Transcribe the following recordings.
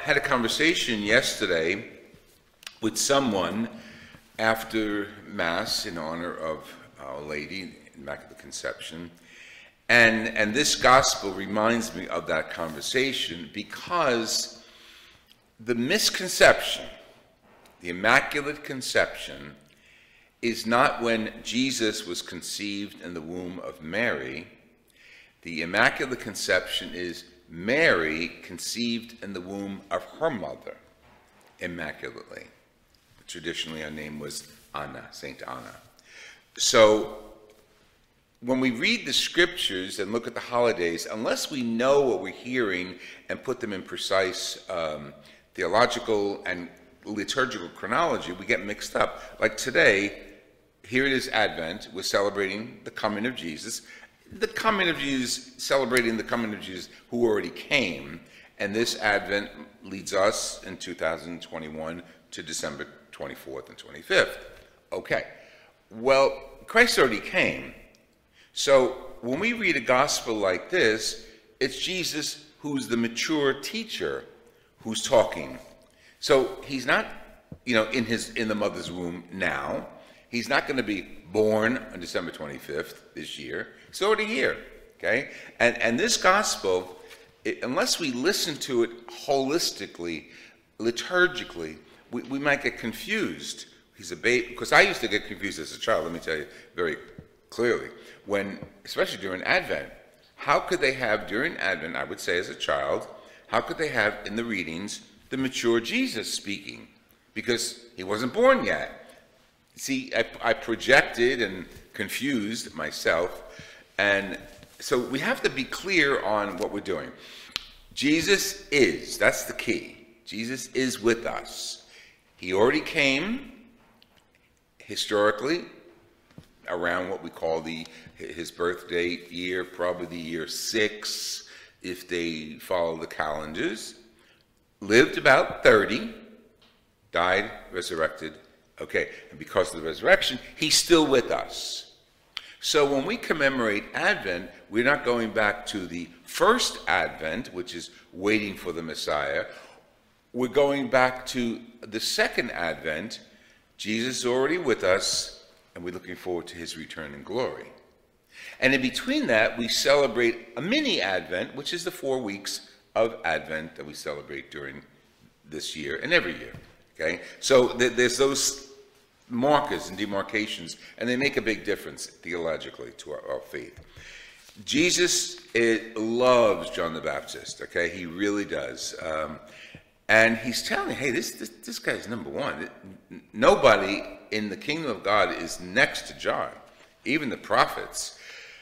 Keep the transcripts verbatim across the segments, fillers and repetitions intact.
had a conversation yesterday with someone after Mass in honor of Our Lady, Immaculate Conception. And, and this gospel reminds me of that conversation because the misconception, the Immaculate Conception, is not when Jesus was conceived in the womb of Mary. The Immaculate Conception is Mary conceived in the womb of her mother, immaculately. Traditionally, her name was Anna, Saint Anna. So when we read the scriptures and look at the holidays, unless we know what we're hearing and put them in precise um, theological and liturgical chronology, we get mixed up. Like today, here it is Advent, we're celebrating the coming of Jesus. The coming of Jesus, celebrating the coming of Jesus who already came, and this Advent leads us in two thousand twenty-one to December twenty-fourth and twenty-fifth. Okay, well, Christ already came. So when we read a gospel like this, it's Jesus who's the mature teacher who's talking. So he's not, you know, in his in the mother's womb now. He's not going to be born on December twenty-fifth this year. He's already here, okay? And and this gospel, it, unless we listen to it holistically, liturgically, we, we might get confused. He's a baby, because I used to get confused as a child, let me tell you very clearly. When, especially during Advent, how could they have, during Advent, I would say as a child, how could they have in the readings the mature Jesus speaking? Because he wasn't born yet. See, I, I projected and confused myself, and so we have to be clear on what we're doing. Jesus is, that's the key. Jesus is with us. He already came, historically, around what we call the his birth date year, probably the year six, if they follow the calendars. Lived about thirty, died, resurrected. Okay, and because of the resurrection, he's still with us. So when we commemorate Advent, we're not going back to the first Advent, which is waiting for the Messiah. We're going back to the second Advent. Jesus is already with us, and we're looking forward to his return in glory. And in between that, we celebrate a mini Advent, which is the four weeks of Advent that we celebrate during this year and every year. Okay, so th there's those markers and demarcations, and they make a big difference theologically to our, our faith. Jesus it, loves John the Baptist. Okay, he really does, um, and he's telling, hey, this, this this guy's number one. Nobody in the kingdom of God is next to John, even the prophets.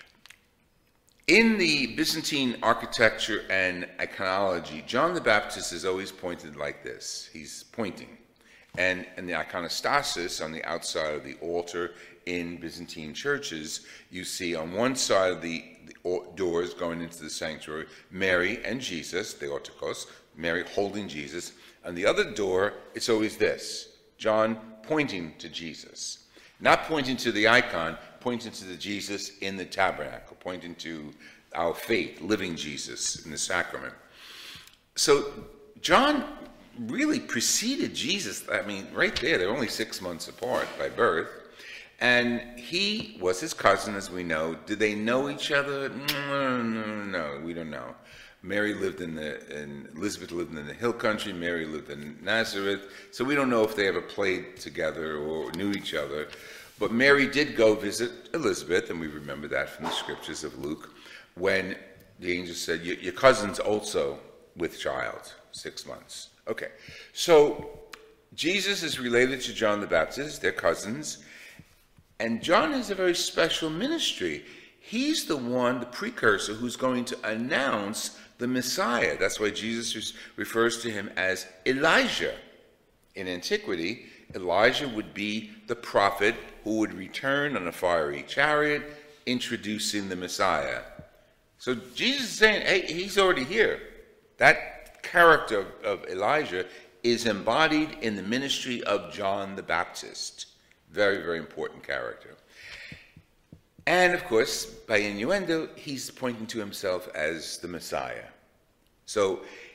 In the Byzantine architecture and iconology, John the Baptist is always pointed like this. He's pointing. And, and the iconostasis on the outside of the altar in Byzantine churches, you see on one side of the, the doors going into the sanctuary, Mary and Jesus, Theotokos, Mary holding Jesus. On the other door, it's always this, John pointing to Jesus. Not pointing to the icon, pointing to the Jesus in the tabernacle, pointing to our faith, living Jesus in the sacrament. So John really preceded Jesus. I mean, right there, they're only six months apart by birth. And he was his cousin, as we know. Did they know each other? No, no, no, we don't know. Mary lived in the, and Elizabeth lived in the hill country. Mary lived in Nazareth. So we don't know if they ever played together or knew each other. But Mary did go visit Elizabeth, and we remember that from the scriptures of Luke, when the angel said, your cousin's also with child, six months. Okay, so Jesus is related to John the Baptist, they're cousins, and John has a very special ministry. He's the one, the precursor, who's going to announce the Messiah. That's why Jesus refers to him as Elijah. In antiquity, Elijah would be the prophet who would return on a fiery chariot, introducing the Messiah. So Jesus is saying, hey, he's already here. That character of Elijah is embodied in the ministry of John the Baptist. Very, very important character. And of course, by innuendo, he's pointing to himself as the Messiah. So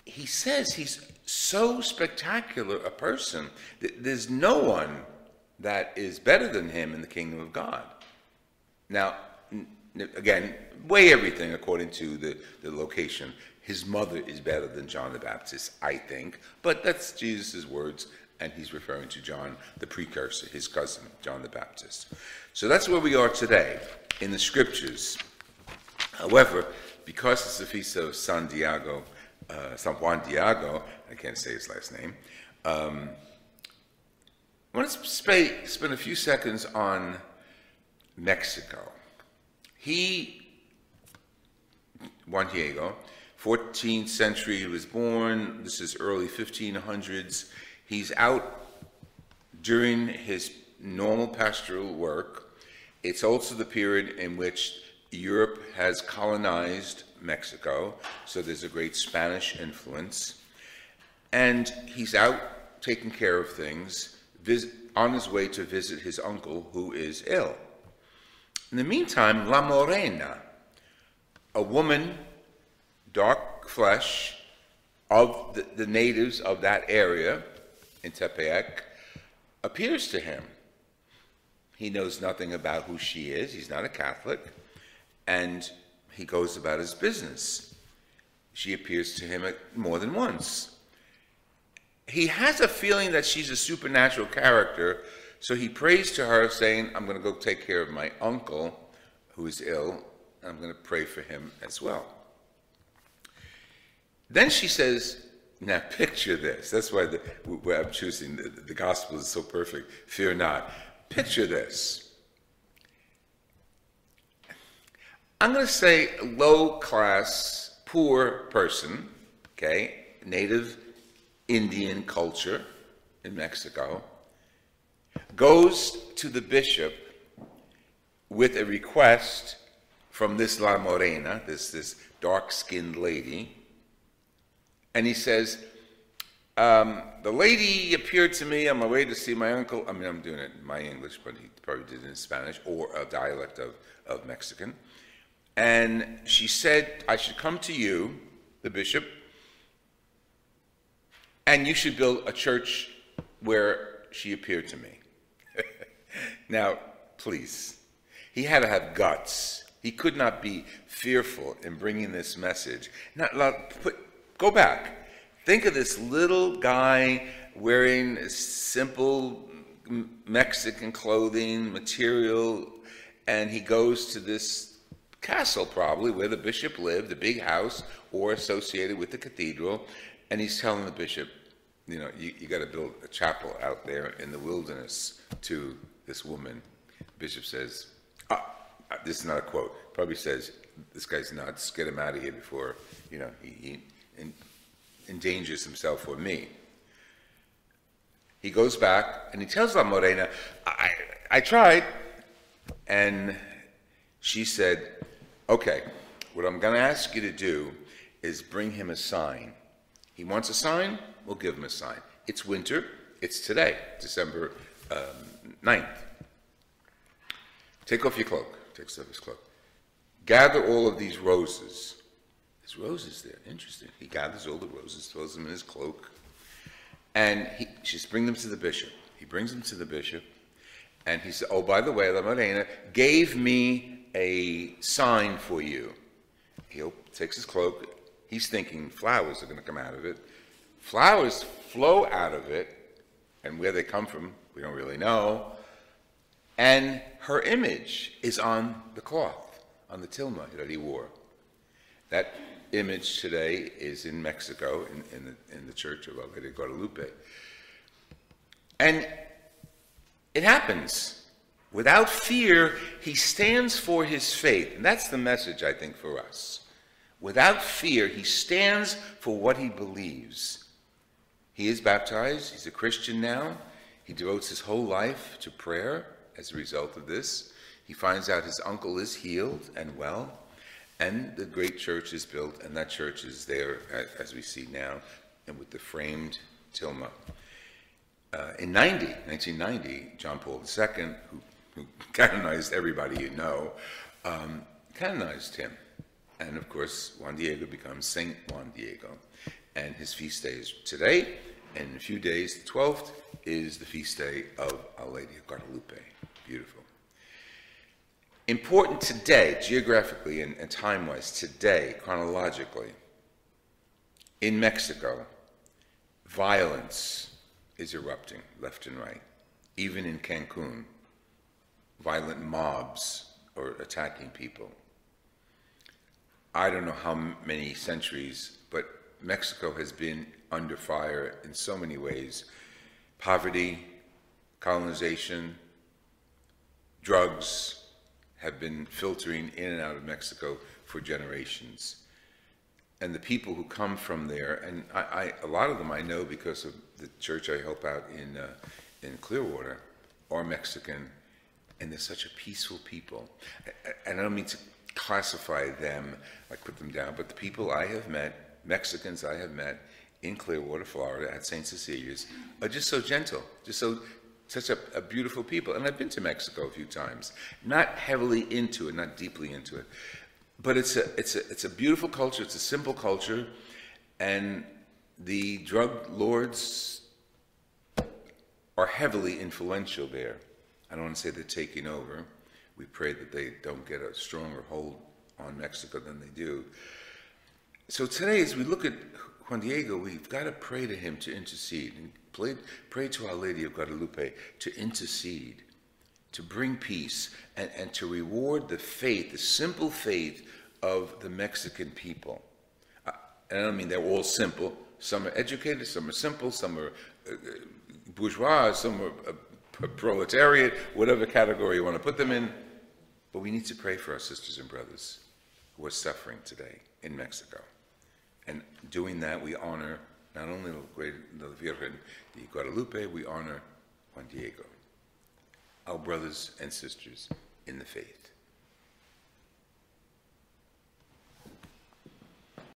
he says he's so spectacular a person that there's no one that is better than him in the kingdom of God. Now, again, weigh everything according to the, the location. His mother is better than John the Baptist, I think, but that's Jesus' words, and he's referring to John the precursor, his cousin, John the Baptist. So that's where we are today in the scriptures. However, because it's the feast of San Diego, uh, San Juan Diego, I can't say his last name, um, I want to sp- spend a few seconds on Mexico. He, Juan Diego, fourteenth century he was born, this is early fifteen hundreds. He's out during his normal pastoral work. It's also the period in which Europe has colonized Mexico, so there's a great Spanish influence. And he's out taking care of things, visit, on his way to visit his uncle who is ill. In the meantime, La Morena, a woman, dark flesh, of the, the natives of that area in Tepeyac, appears to him. He knows nothing about who she is. He's not a Catholic. And he goes about his business. She appears to him more than once. He has a feeling that she's a supernatural character, so he prays to her, saying, I'm going to go take care of my uncle who is ill, and I'm going to pray for him as well. Then she says, now picture this. That's why the, where I'm choosing, the, the gospel is so perfect. Fear not. Picture this. I'm going to say low-class, poor person, okay, native Indian culture in Mexico, goes to the bishop with a request from this La Morena, this, this dark-skinned lady, and he says, um, the lady appeared to me on my way to see my uncle. I mean, I'm doing it in my English, but he probably did it in Spanish, or a dialect of, of Mexican. And she said, I should come to you, the bishop, and you should build a church where she appeared to me. Now, please, he had to have guts. He could not be fearful in bringing this message. Not, put, go back. Think of this little guy wearing simple Mexican clothing, material, and he goes to this castle probably where the bishop lived, the big house, or associated with the cathedral, and he's telling the bishop, you know, you, you got to build a chapel out there in the wilderness to this woman. The bishop says, ah, this is not a quote, probably says, this guy's nuts, get him out of here before, you know, he, he in, endangers himself for me. He goes back and he tells La Morena, I, I tried, and she said, okay, what I'm going to ask you to do is bring him a sign. He wants a sign, we'll give him a sign. It's winter, it's today, December um, ninth. Take off your cloak, takes off his cloak. Gather all of these roses. There's roses there, interesting. He gathers all the roses, throws them in his cloak, and he just bring them to the bishop. He brings them to the bishop, and he said, oh, by the way, La Morena gave me a sign for you. He takes his cloak. He's thinking flowers are going to come out of it. Flowers flow out of it, and where they come from, we don't really know. And her image is on the cloth, on the tilma that he wore. That image today is in Mexico, in, in, the, in the church of Our Lady of Guadalupe. And it happens. Without fear, he stands for his faith. And that's the message, I think, for us. Without fear, he stands for what he believes. He is baptized. He's a Christian now. He devotes his whole life to prayer as a result of this. He finds out his uncle is healed and well, and the great church is built, and that church is there, as we see now, and with the framed tilma. Uh, in nineteen ninety, John Paul the Second, who, who canonized everybody you know, um, canonized him. And of course, Juan Diego becomes Saint Juan Diego. And his feast day is today, and in a few days, the twelfth, is the feast day of Our Lady of Guadalupe. Beautiful. Important today, geographically and, and time-wise, today, chronologically, in Mexico, violence is erupting left and right. Even in Cancun, violent mobs are attacking people. I don't know how many centuries, but Mexico has been under fire in so many ways. Poverty, colonization, drugs have been filtering in and out of Mexico for generations. And the people who come from there, and I, I, a lot of them I know because of the church I help out in, uh, in Clearwater, are Mexican, and they're such a peaceful people. And I don't mean to classify them, like put them down, but the people I have met, Mexicans I have met in Clearwater, Florida, at Saint Cecilia's, are just so gentle, just so, such a, a beautiful people. And I've been to Mexico a few times, not heavily into it, not deeply into it, but it's a, it's a, it's a beautiful culture, it's a simple culture, and the drug lords are heavily influential there. I don't want to say they're taking over. We pray that they don't get a stronger hold on Mexico than they do. So today, as we look at Juan Diego, we've got to pray to him to intercede, and pray, pray to Our Lady of Guadalupe to intercede, to bring peace, and, and to reward the faith, the simple faith of the Mexican people. Uh, and I don't mean they're all simple. Some are educated, some are simple, some are uh, bourgeois, some are uh, proletariat, whatever category you want to put them in. But we need to pray for our sisters and brothers who are suffering today in Mexico. And doing that, we honor not only the great the Virgen de Guadalupe, we honor Juan Diego, our brothers and sisters in the faith.